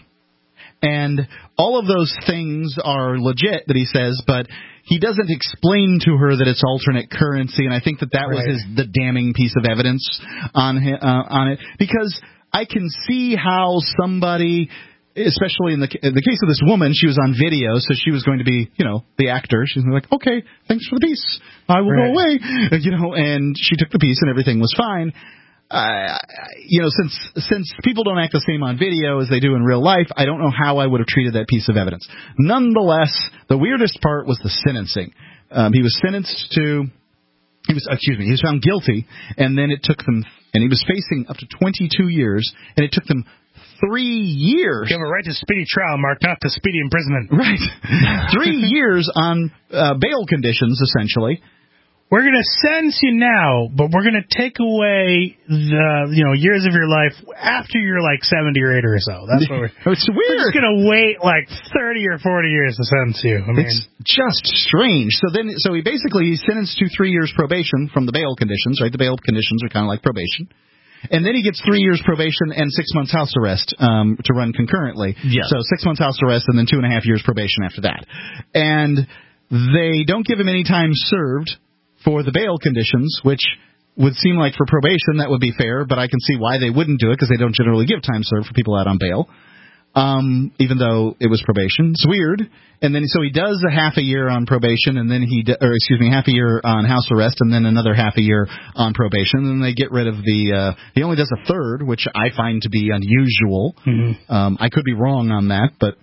And all of those things are legit that he says, but he doesn't explain to her that it's alternate currency, and I think that that right. was his the damning piece of evidence on uh, on it, because I can see how somebody, especially in the in the case of this woman, she was on video, so she was going to be, you know, the actor. She's like, okay, thanks for the piece, I will right. go away, you know, and she took the piece and everything was fine. Uh, you know, since since people don't act the same on video as they do in real life, I don't know how I would have treated that piece of evidence. Nonetheless, the weirdest part was the sentencing. Um, he was sentenced to, he was excuse me, he was found guilty, and then it took them, and he was facing up to twenty-two years, and it took them three years. You have a right to speedy trial, Mark, not to speedy imprisonment. Right, three years on uh, bail conditions, essentially. We're going to sentence you now, but we're going to take away the, you know, years of your life after you're like seventy or eighty or so. That's what we're. It's weird. We're just going to wait like thirty or forty years to sentence you. I mean, it's just strange. So then, so he basically he's sentenced to three years probation from the bail conditions. Right, the bail conditions are kind of like probation. And then he gets three years probation and six months house arrest um, to run concurrently. Yes. So six months house arrest and then two and a half years probation after that. And they don't give him any time served for the bail conditions, which would seem like for probation that would be fair, but I can see why they wouldn't do it, because they don't generally give time served for people out on bail, um, even though it was probation. It's weird. And then so he does a half a year on probation, and then he, or excuse me, half a year on house arrest, and then another half a year on probation, and then they get rid of the, uh, he only does a third, which I find to be unusual. Mm-hmm. Um, I could be wrong on that, but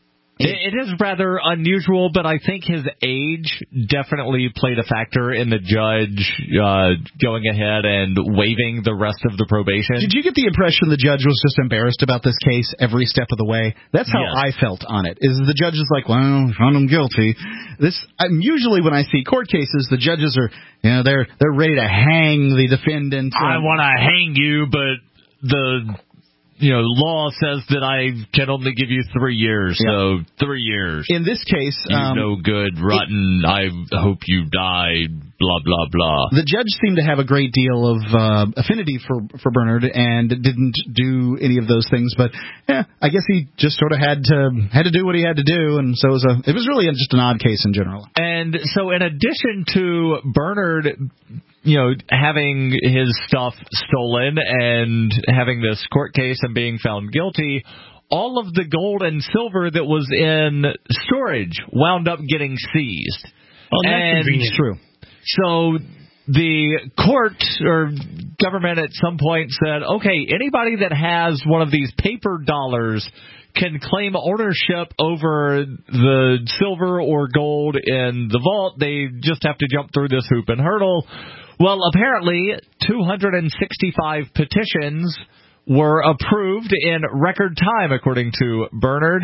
it is rather unusual, but I think his age definitely played a factor in the judge uh, going ahead and waiving the rest of the probation. Did you get the impression the judge was just embarrassed about this case every step of the way? That's how yes. I felt on it. Is the judge is like, well, found him guilty. This I'm usually when I see court cases, the judges are, you know, they're they're ready to hang the defendant. I want to hang you, but the you know, law says that I can only give you three years, yeah. so three years. In this case, you um, no good, rotten, it, I hope you die, blah, blah, blah. The judge seemed to have a great deal of uh, affinity for, for Bernard and didn't do any of those things, but yeah, I guess he just sort of had to had to do what he had to do, and so it was, a, it was really just an odd case in general. And so in addition to Bernard, you know, having his stuff stolen and having this court case and being found guilty, all of the gold and silver that was in storage wound up getting seized. Oh, that's and convenient. True. So the court or government at some point said, okay, anybody that has one of these paper dollars can claim ownership over the silver or gold in the vault. They just have to jump through this hoop and hurdle. Well, apparently two hundred sixty-five petitions were approved in record time, according to Bernard,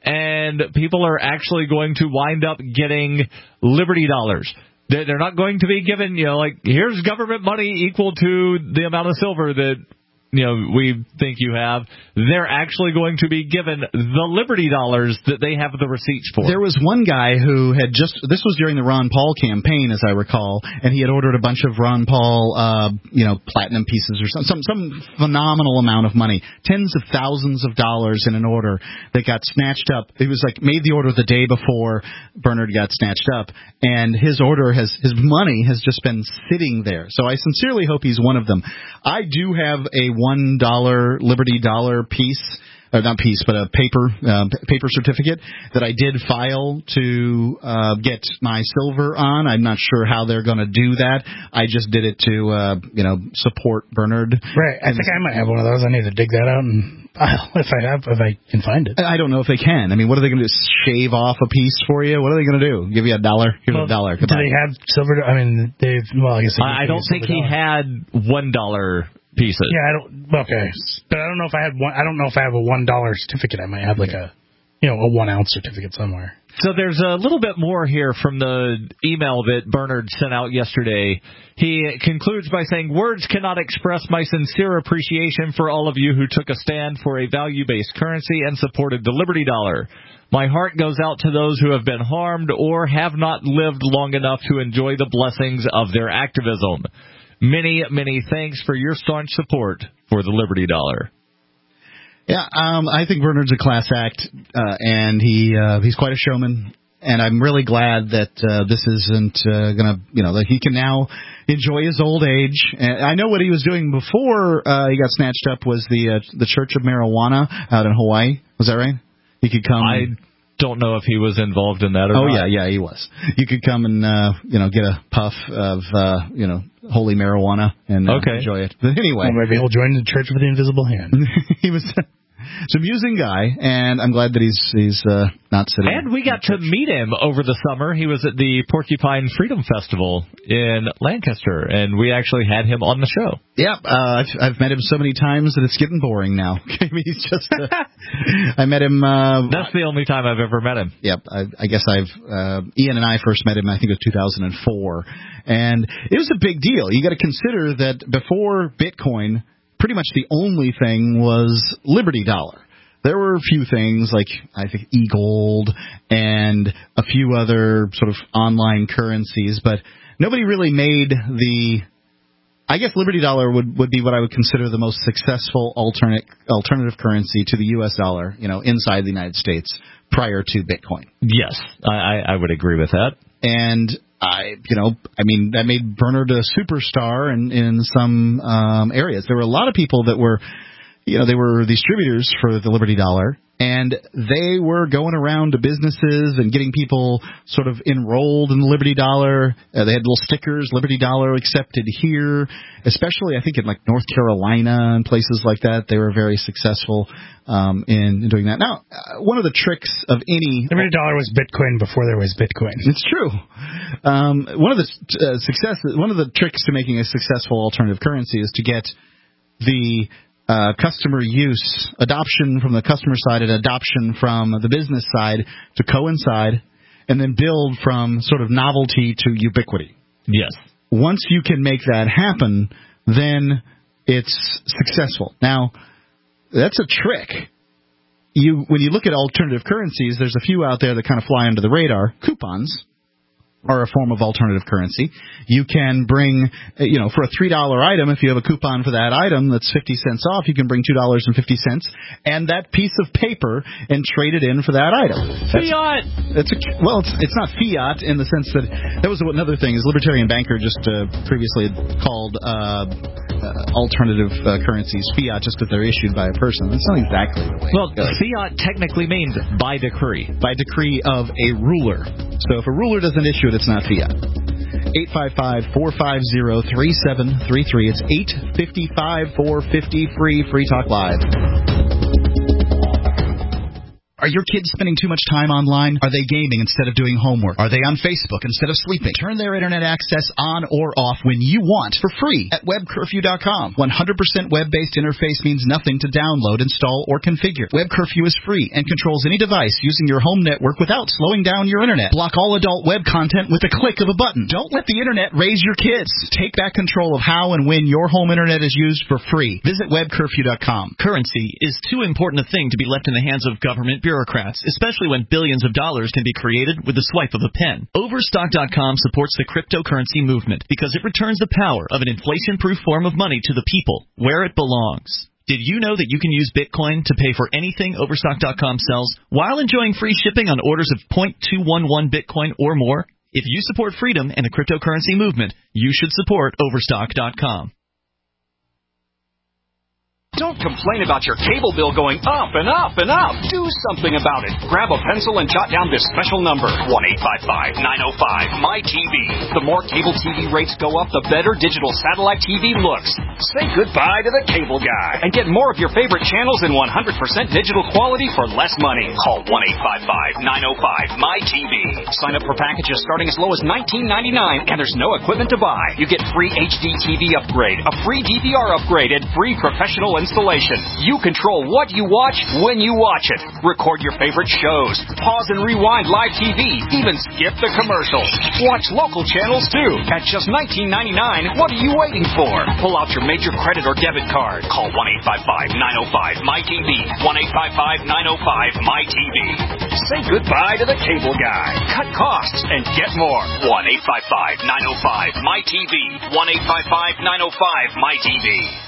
and people are actually going to wind up getting Liberty dollars. They're not going to be given, you know, like, here's government money equal to the amount of silver that, you know, we think you have. They're actually going to be given the Liberty dollars that they have the receipts for. There was one guy who had just, this was during the Ron Paul campaign, as I recall, and he had ordered a bunch of Ron Paul, uh, you know, platinum pieces or some, some some phenomenal amount of money, tens of thousands of dollars in an order that got snatched up. It was like made the order the day before Bernard got snatched up, and his order has, his money has just been sitting there. So I sincerely hope he's one of them. I do have a one dollar Liberty dollar piece uh, not piece, but a paper uh, paper certificate that I did file to uh, get my silver on. I'm not sure how they're going to do that. I just did it to, uh, you know, support Bernard. Right. I think I might have one of those. I need to dig that out and file if I have, if I can find it. I don't know if they can. I mean, what are they going to do? Shave off a piece for you? What are they going to do? Give you a dollar? Here's well, a dollar. Do they have silver? I mean, they've. Well, I guess. They I, I don't think he dollar. had one dollar pieces. Yeah, I don't. Okay, but I don't know if I had one. I don't know if I have a one dollar certificate. I might have like a, you know, a one ounce certificate somewhere. So there's a little bit more here from the email that Bernard sent out yesterday. He concludes by saying, words cannot express my sincere appreciation for all of you who took a stand for a value-based currency and supported the Liberty Dollar. My heart goes out to those who have been harmed or have not lived long enough to enjoy the blessings of their activism. Many, many thanks for your staunch support for the Liberty Dollar. Yeah, um, I think Bernard's a class act, uh, and he uh, he's quite a showman. And I'm really glad that uh, this isn't uh, going to, you know, that he can now enjoy his old age. And I know what he was doing before uh, he got snatched up was the uh, the Church of Marijuana out in Hawaii. Was that right? He could come. I don't know if he was involved in that or oh, not. Oh, yeah, yeah, he was. You could come and, uh, you know, get a puff of, uh, you know, holy marijuana and uh, okay. enjoy it. But anyway. Well, maybe he'll join the Church of the Invisible Hand. He was... It's an amusing guy, and I'm glad that he's he's uh, not sitting. And we got to meet him over the summer. He was at the Porcupine Freedom Festival in Lancaster, and we actually had him on the show. Yeah, uh, I've, I've met him so many times that it's getting boring now. I mean, he's just. Uh, I met him. Uh, That's the only time I've ever met him. Yep, I, I guess I've. Uh, Ian and I first met him. I think it was two thousand four, and it was a big deal. You got to consider that before Bitcoin, pretty much the only thing was Liberty Dollar. There were a few things like, I think, eGold and a few other sort of online currencies, but nobody really made the... I guess Liberty Dollar would, would be what I would consider the most successful alternate alternative currency to the U S dollar, you know, inside the United States prior to Bitcoin. Yes, I, I would agree with that. And... I, you know, I mean, that made Bernard a superstar in, in some um, areas. There were a lot of people that were, you know, they were distributors for the Liberty Dollar, and they were going around to businesses and getting people sort of enrolled in the Liberty Dollar. Uh, they had little stickers, Liberty Dollar accepted here, especially I think in like North Carolina and places like that. They were very successful um, in, in doing that. Now, uh, one of the tricks of any Liberty Dollar was Bitcoin before there was Bitcoin. It's true. Um, one of the uh, success, one of the tricks to making a successful alternative currency is to get the Uh, customer use, adoption from the customer side and adoption from the business side to coincide, and then build from sort of novelty to ubiquity. Yes. Once you can make that happen, then it's successful. Now, that's a trick. You, when you look at alternative currencies, there's a few out there that kind of fly under the radar. Coupons are a form of alternative currency. You can bring, you know, for a three dollar item, if you have a coupon for that item that's fifty cents off, you can bring two dollars and fifty cents and that piece of paper and trade it in for that item. That's, fiat! That's a, well, it's, it's not fiat in the sense that, that was another thing, is Libertarian Banker just uh, previously called uh, uh, alternative uh, currencies fiat just because they're issued by a person. That's not exactly the way Well, fiat technically means by decree. By decree of a ruler. So if a ruler doesn't issue it, it's not fiat. eight five five, four five zero, three seven three three. It's eight five five, four five zero, free, Free Talk Live. Are your kids spending too much time online? Are they gaming instead of doing homework? Are they on Facebook instead of sleeping? Turn their internet access on or off when you want for free at web curfew dot com. one hundred percent web-based interface means nothing to download, install, or configure. Web Curfew is free and controls any device using your home network without slowing down your internet. Block all adult web content with a click of a button. Don't let the internet raise your kids. Take back control of how and when your home internet is used for free. Visit web curfew dot com. Currency is too important a thing to be left in the hands of government bureaucrats, especially when billions of dollars can be created with the swipe of a pen. Overstock dot com supports the cryptocurrency movement because it returns the power of an inflation-proof form of money to the people where it belongs. Did you know that you can use Bitcoin to pay for anything Overstock dot com sells while enjoying free shipping on orders of zero point two one one Bitcoin or more? If you support freedom and the cryptocurrency movement, you should support Overstock dot com. Don't complain about your cable bill going up and up and up. Do something about it. Grab a pencil and jot down this special number, one eight five five, nine oh five, M Y T V. The more cable T V rates go up, the better digital satellite T V looks. Say goodbye to the cable guy and get more of your favorite channels in one hundred percent digital quality for less money. Call one eight five five, nine oh five, M Y T V. Sign up for packages starting as low as nineteen ninety-nine, and there's no equipment to buy. You get free H D T V upgrade, a free D V R upgrade, and free professional installation. You control what you watch when you watch it. Record your favorite shows. Pause and rewind live T V. Even skip the commercials. Watch local channels too. At just nineteen ninety-nine, what are you waiting for? Pull out your major credit or debit card. Call one eight five five, nine oh five, M Y T V. one eight five five, nine oh five, M Y T V. Say goodbye to the cable guy. Cut costs and get more. one eight five five, nine oh five, M Y T V. one eight five five, nine oh five, M Y T V.